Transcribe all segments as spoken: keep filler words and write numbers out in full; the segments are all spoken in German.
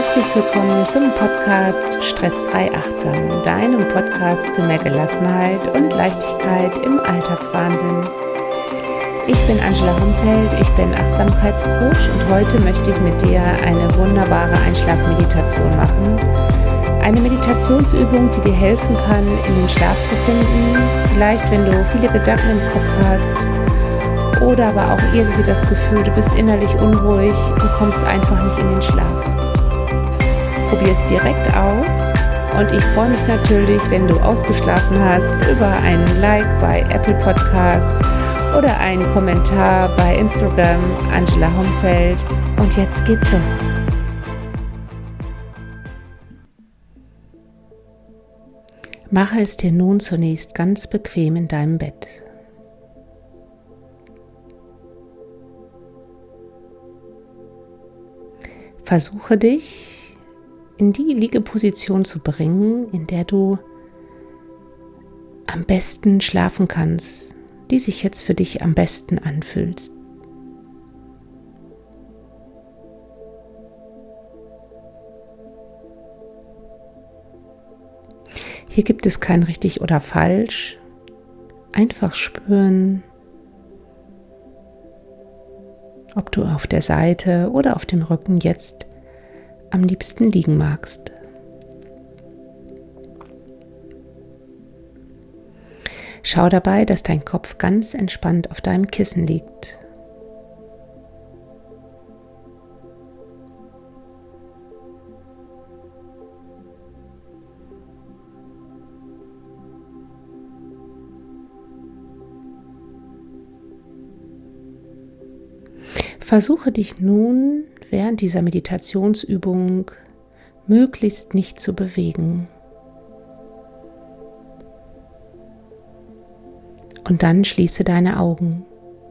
Herzlich willkommen zum Podcast Stressfrei Achtsam, deinem Podcast für mehr Gelassenheit und Leichtigkeit im Alltagswahnsinn. Ich bin Angela Homfeld, ich bin Achtsamkeitscoach und heute möchte ich mit dir eine wunderbare Einschlafmeditation machen. Eine Meditationsübung, die dir helfen kann, in den Schlaf zu finden, vielleicht wenn du viele Gedanken im Kopf hast oder aber auch irgendwie das Gefühl, du bist innerlich unruhig und kommst einfach nicht in den Schlaf. Probier es direkt aus und ich freue mich natürlich, wenn du ausgeschlafen hast, über einen Like bei Apple Podcast oder einen Kommentar bei Instagram Angela Homfeld. Und jetzt geht's los. Mache es dir nun zunächst ganz bequem in deinem Bett. Versuche dich in die Liegeposition zu bringen, in der du am besten schlafen kannst, die sich jetzt für dich am besten anfühlt. Hier gibt es kein richtig oder falsch. Einfach spüren, ob du auf der Seite oder auf dem Rücken jetzt am liebsten liegen magst. Schau dabei, dass dein Kopf ganz entspannt auf deinem Kissen liegt. Versuche dich nun während dieser Meditationsübung möglichst nicht zu bewegen. Und dann schließe deine Augen.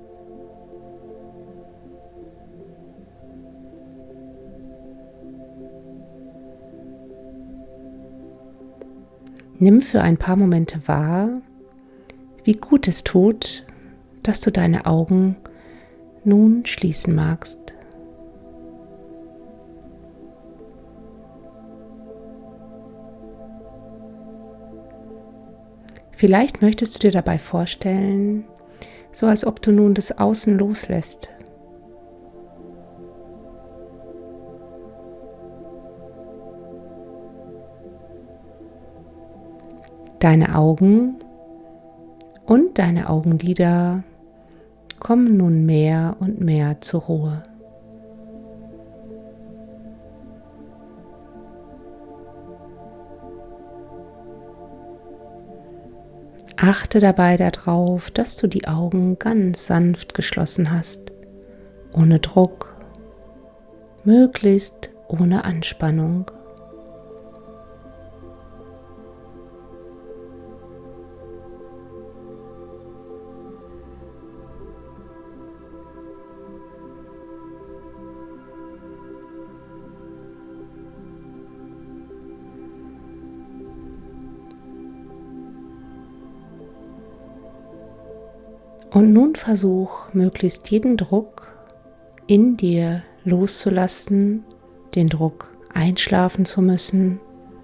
Nimm für ein paar Momente wahr, wie gut es tut, dass du deine Augen nun schließen magst. Vielleicht möchtest du dir dabei vorstellen, so als ob du nun das Außen loslässt. Deine Augen und deine Augenlider kommen nun mehr und mehr zur Ruhe. Achte dabei darauf, dass du die Augen ganz sanft geschlossen hast, ohne Druck, möglichst ohne Anspannung. Und nun versuch, möglichst jeden Druck in dir loszulassen, den Druck einschlafen zu müssen,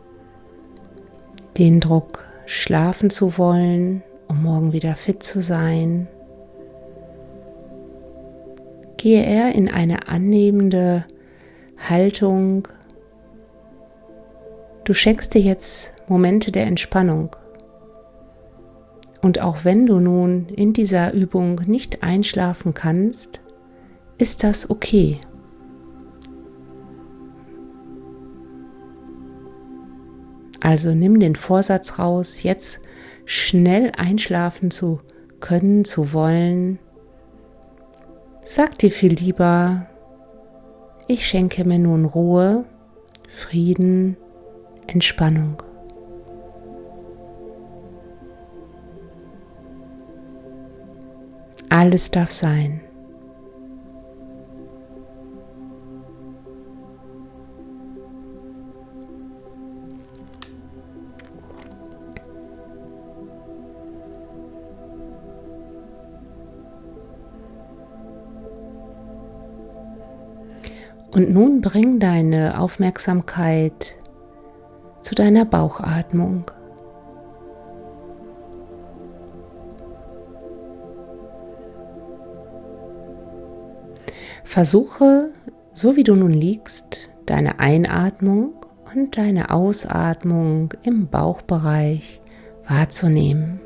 den Druck schlafen zu wollen, um morgen wieder fit zu sein. Gehe eher in eine annehmende Haltung. Du schenkst dir jetzt Momente der Entspannung. Und auch wenn du nun in dieser Übung nicht einschlafen kannst, ist das okay. Also nimm den Vorsatz raus, jetzt schnell einschlafen zu können, zu wollen. Sag dir viel lieber, ich schenke mir nun Ruhe, Frieden, Entspannung. Alles darf sein. Und nun bring deine Aufmerksamkeit zu deiner Bauchatmung. Versuche, so wie du nun liegst, deine Einatmung und deine Ausatmung im Bauchbereich wahrzunehmen.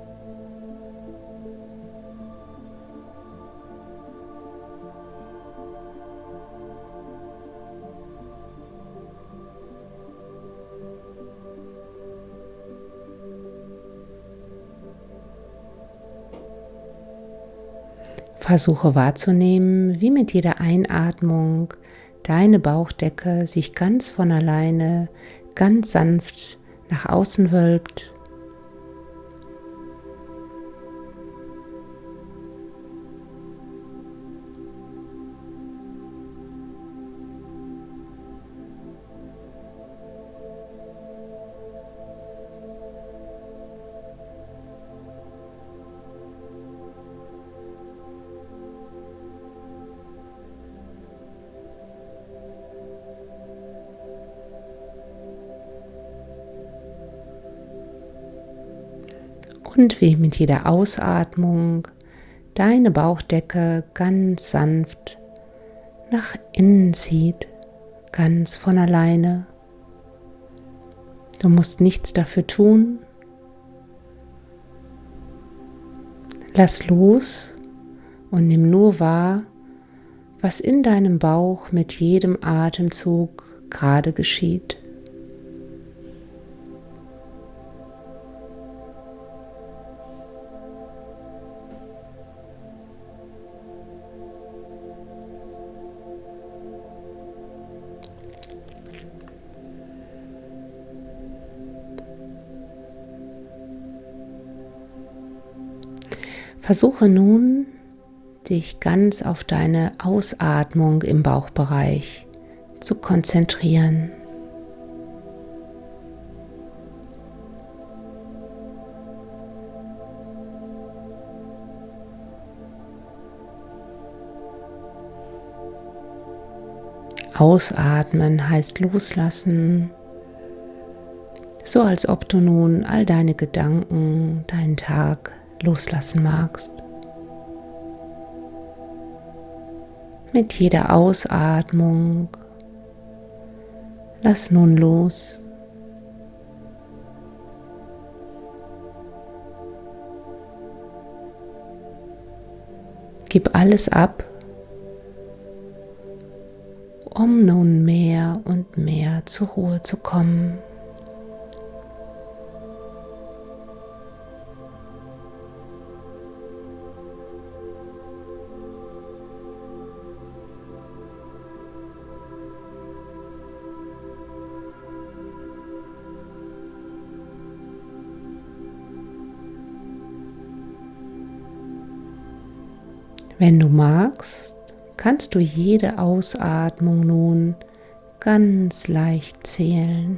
Versuche wahrzunehmen, wie mit jeder Einatmung deine Bauchdecke sich ganz von alleine, ganz sanft nach außen wölbt. Und wie mit jeder Ausatmung deine Bauchdecke ganz sanft nach innen zieht, ganz von alleine. Du musst nichts dafür tun. Lass los und nimm nur wahr, was in deinem Bauch mit jedem Atemzug gerade geschieht. Versuche nun, dich ganz auf deine Ausatmung im Bauchbereich zu konzentrieren. Ausatmen heißt loslassen, so als ob du nun all deine Gedanken, deinen Tag loslassen magst. Mit jeder Ausatmung lass nun los. Gib alles ab, um nun mehr und mehr zur Ruhe zu kommen. Wenn du magst, kannst du jede Ausatmung nun ganz leicht zählen.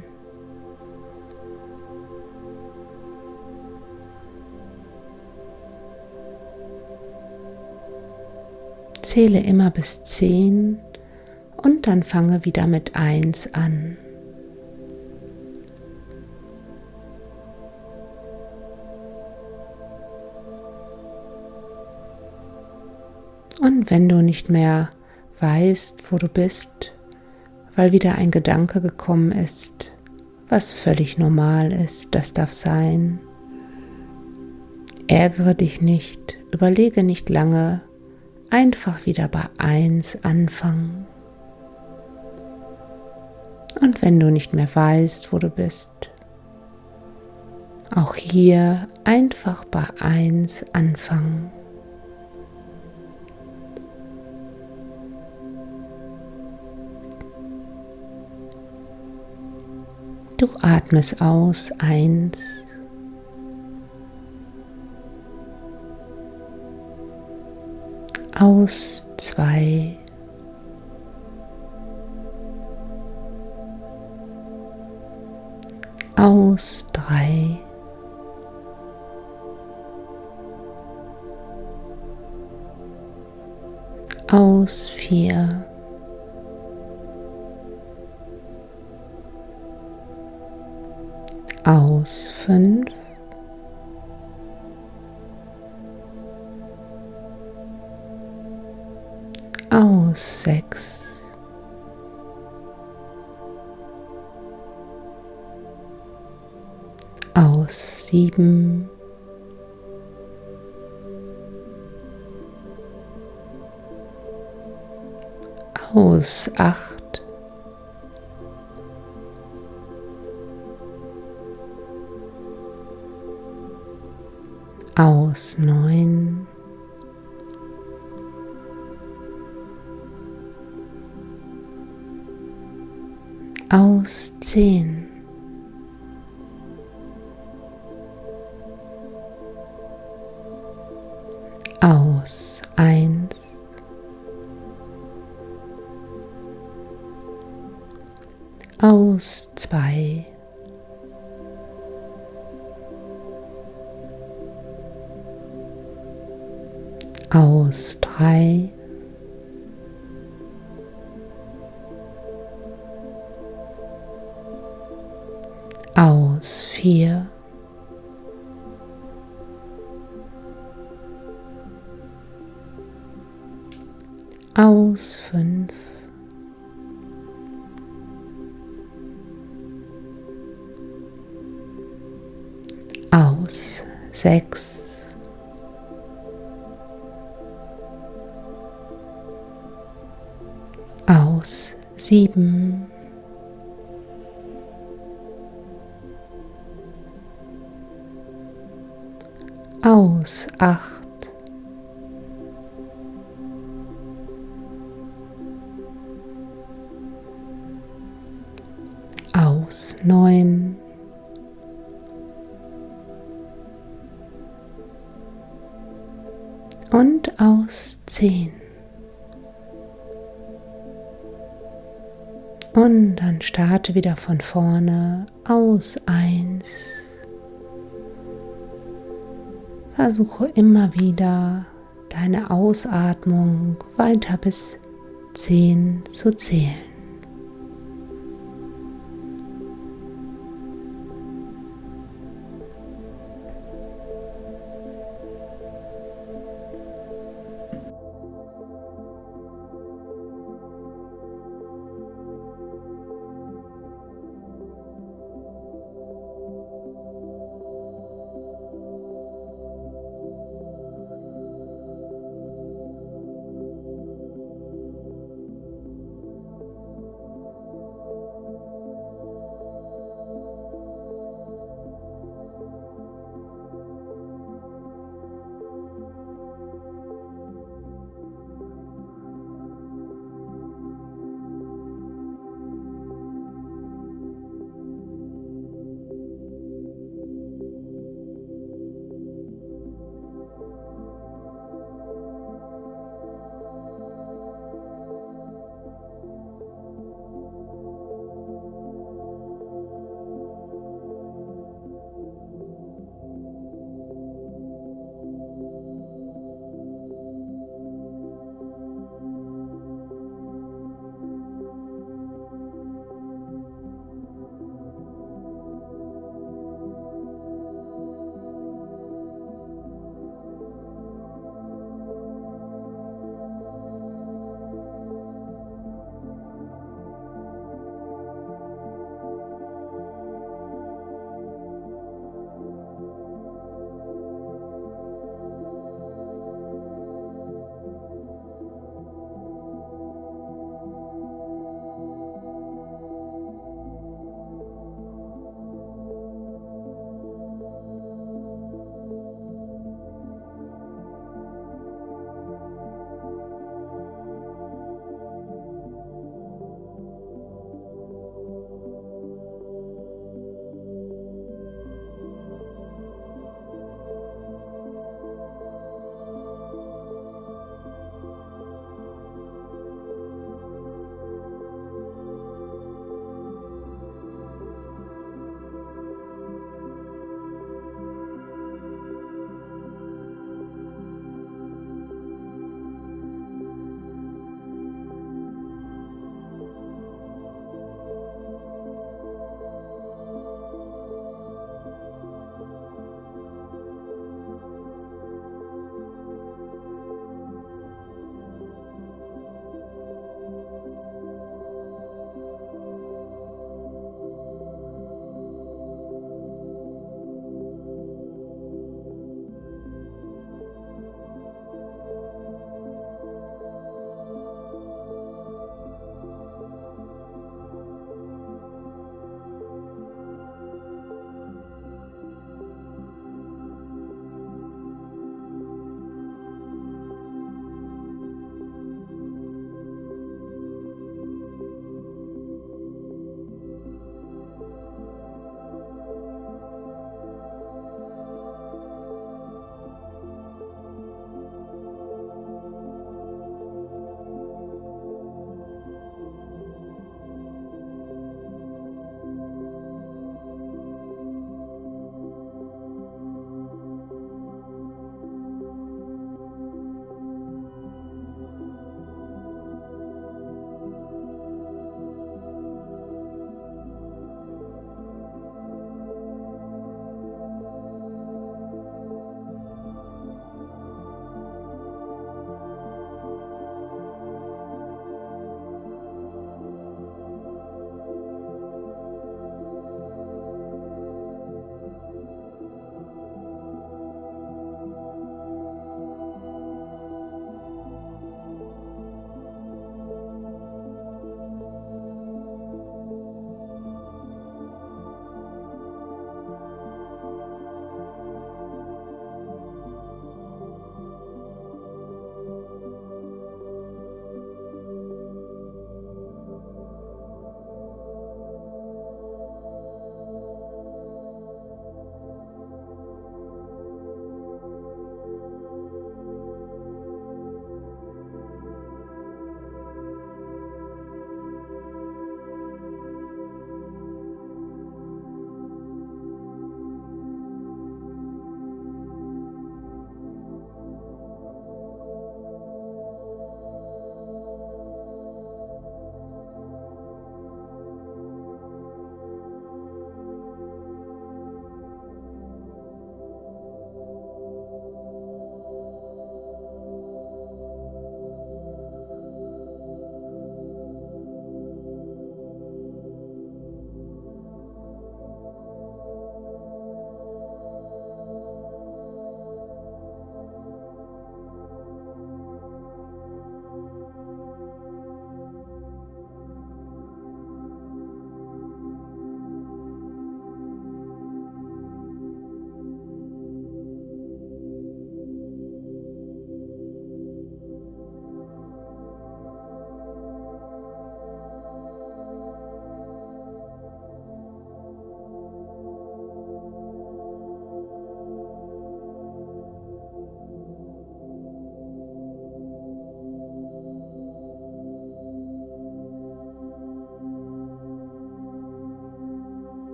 Zähle immer bis zehn und dann fange wieder mit eins an. Und wenn du nicht mehr weißt, wo du bist, weil wieder ein Gedanke gekommen ist, was völlig normal ist, das darf sein. Ärgere dich nicht, überlege nicht lange, einfach wieder bei eins anfangen. Und wenn du nicht mehr weißt, wo du bist, auch hier einfach bei eins anfangen. Du atmest aus, eins. Aus, zwei. Aus, drei. Aus, vier. Aus fünf. Aus sechs. Aus sieben. Aus acht. Aus neun. Aus zehn. Aus eins. Aus zwei. Aus drei. Aus vier. Aus fünf. Aus sechs. Aus sieben. Aus acht. Aus neun. Und aus zehn. Und dann starte wieder von vorne aus eins. Versuche immer wieder deine Ausatmung weiter bis zehn zu zählen.